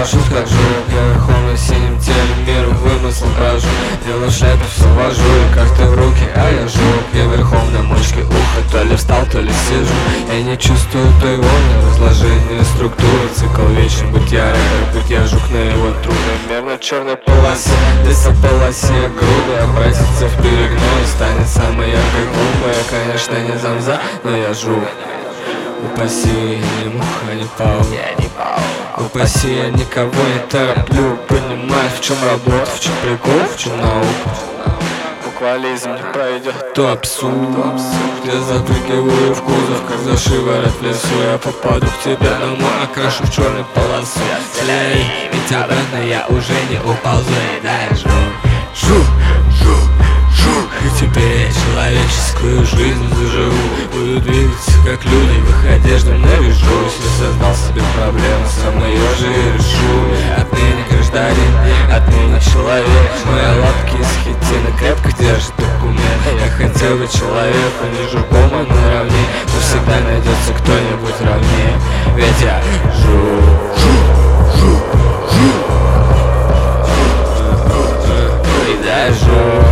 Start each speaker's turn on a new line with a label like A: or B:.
A: парашют как жук. Я верхом на синем теле миру вымысл брожу. Делаю шляпу, все вожу и как-то в руки, а я жук. Я верхом на мочке уха, то ли встал, то ли сижу. Я не чувствую той волны разложения структуры. Цикл вечен бытия, как я жук на его трудно. Черной полосе, лесополосе грубо обратится в перегной, станет самой яркой глупой. Я, конечно, не замза, но я жук. Упаси, я не муха, не паук. Упаси, я никого не тороплю. Понимать, в чем работа, в чем прикол, в чем наука. Буквализм не пройдет, то абсурд. Я запрыгиваю в кузов, как за шиворот в лесу. Я попаду к тебе домой, окрашу в черную полосу. Слей, ведь обратно я уже не уползу. И дай жук. И теперь я человеческую жизнь заживу. Буду двигаться как люди, в их одежде наряжусь. Я создал себе проблему, сам ее же и решу. Отныне гражданин, отныне человек. Мои лапки из хитина крепко держат документ. Я хотел бы человеку, не жуком, а наравне. Но всегда найдется кто-нибудь равнее. Ведь я жук. И дай жук.